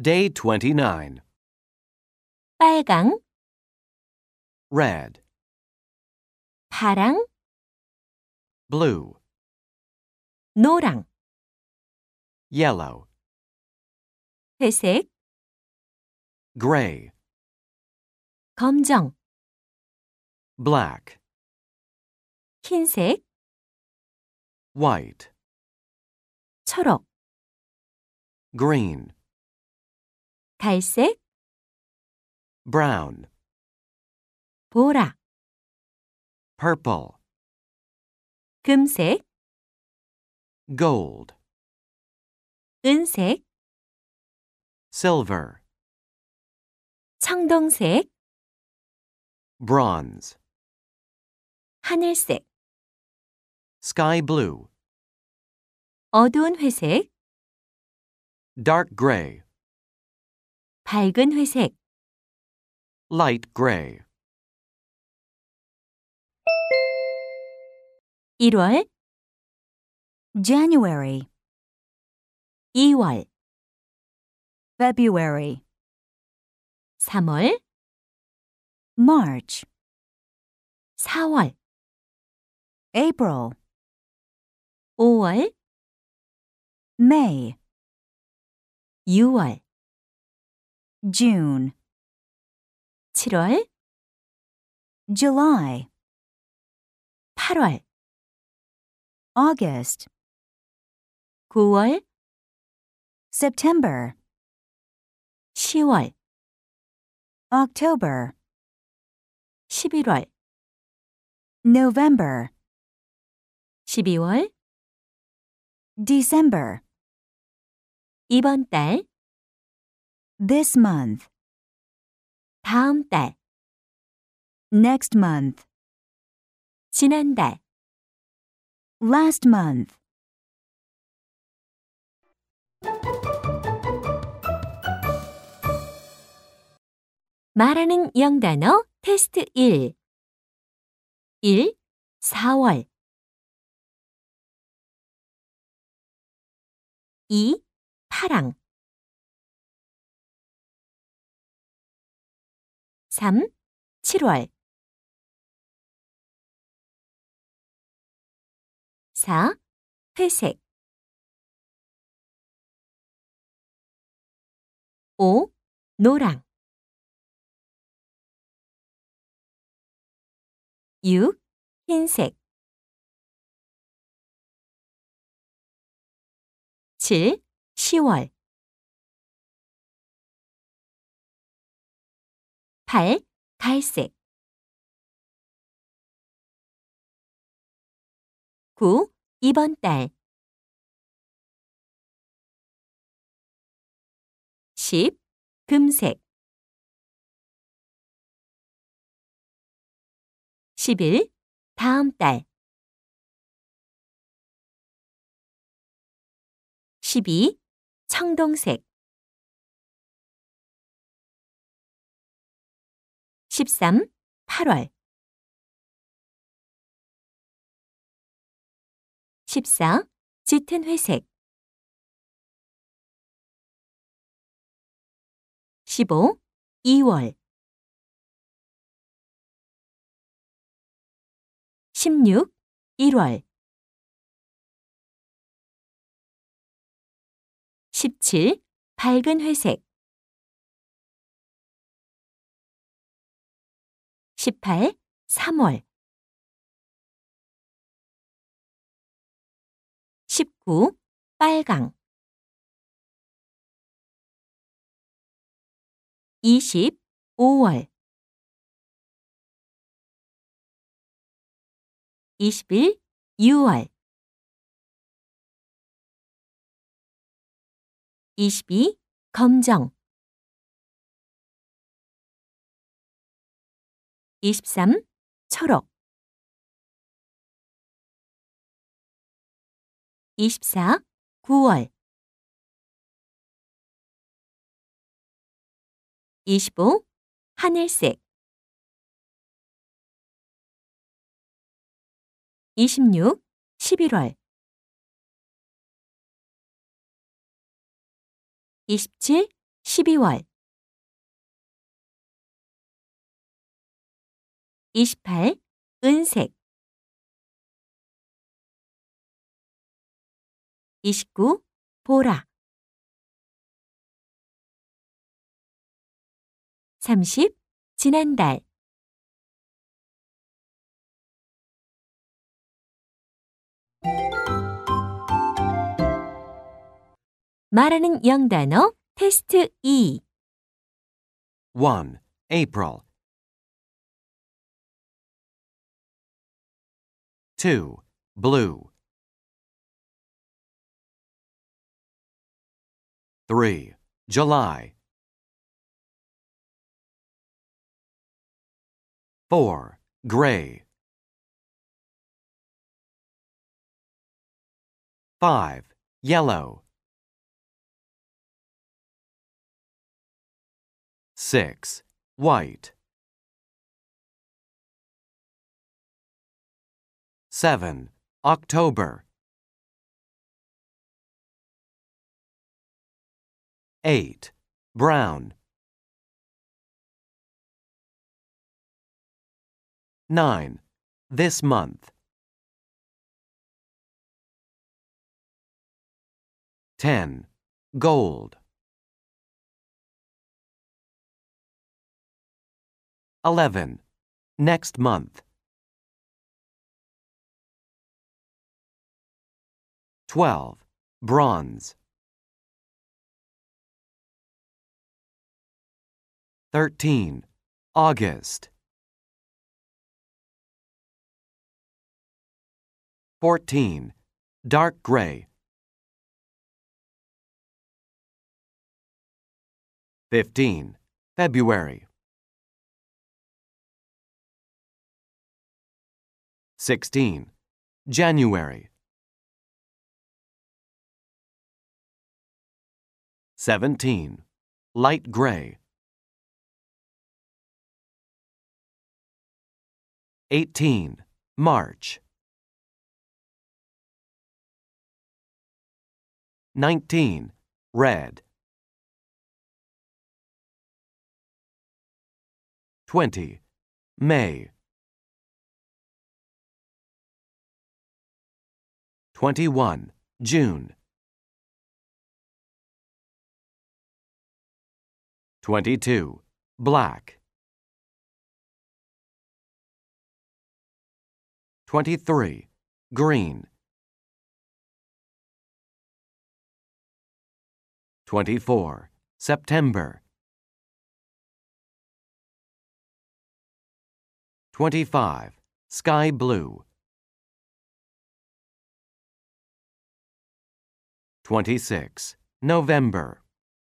Day 29. 빨강, Red, 파랑, blue, 노랑, yellow, 회색, gray, 검정, black, 흰색, white, 초록, green, 갈색, brown, 보라, purple, 금색, gold, 은색, silver, 청동색, bronze, 하늘색, sky blue, 어두운 회색, dark gray, 밝은 회색. light gray. 1월, January, 2월, February, 3월, March, 4월, April, 5월, May, 6월, June, 7월, July, 8월, August, 9월, September, 10월, October, 11월, November, 12월, December, 이번 달, this month, 다음 달, next month, 지난달. last month. 말하는 영단어 테스트 1. 1. 4월 2. 파랑 3. 7월 4. 회색 5. 노랑 6. 흰색 7. 10월 8. 갈색 9. 이번 달 10. 금색 11. 다음 달 12. 청동색 13. 8월 14. 짙은 회색 15. 2월 16. 1월 17. 밝은 회색 18. 3월 19. 빨강 20. 5월 21. 6월 22. 검정 23. 초록 24. 9월 25. 하늘색 26. 11월 27. 12월 28. 은색 29. 보라 30. 지난달 말하는 영단어 테스트 2 1. April. 2. Blue. 3. July. 4. Gray. 5. Yellow. 6. White. 7. October. 8. Brown. 9. This month. 10. Gold. 11. Next month. 12. Bronze. 13. August. 14. Dark gray. 15. February. 16. January. 17. Light gray. 18. March. 19. Red. 20. May. 21. June. 22. Black. 23. Green. 24. September. 25. Sky blue. 26. November.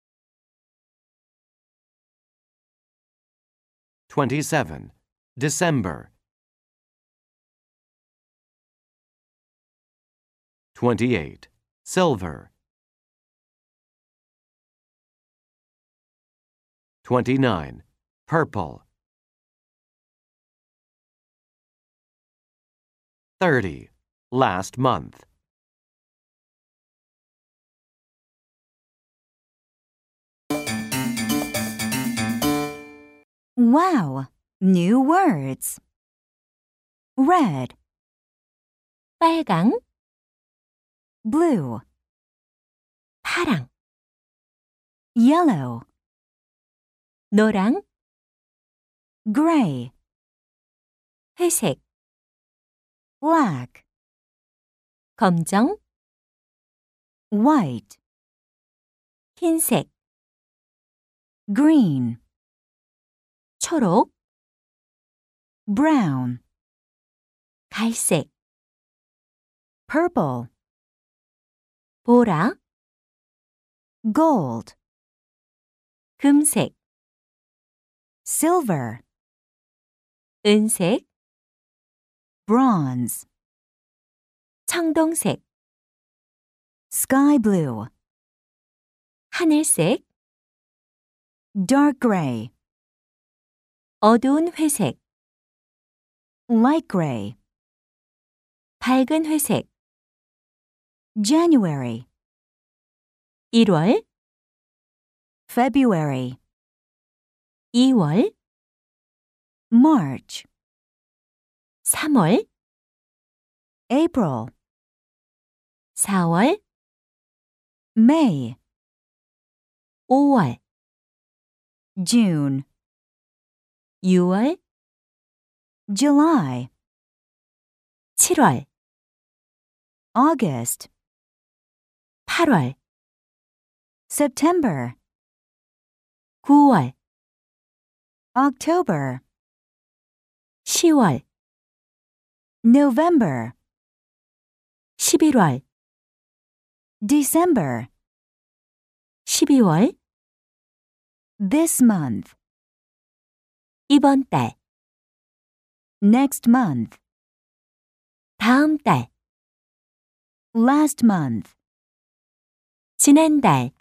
27. December. 28. Silver. 29. Purple. 30. Last month. Wow! New words. Red, 빨강, blue, 파랑, yellow, 노랑, gray, 회색, black, 검정, white, 흰색, green, 초록, brown, 갈색, purple, 보라, gold, 금색, silver, 은색, bronze, 청동색, sky blue, 하늘색, dark gray, 어두운 회색, light gray, 밝은 회색, January, 1월, February, 2월, March, 3월, April, 4월, May, 5월, June, 6월, July, 7월, August, 8월, September, 9월, October, 10월, November, 11월, December, 12월, this month, 이번 달, next month, 다음 달, last month. 지난달.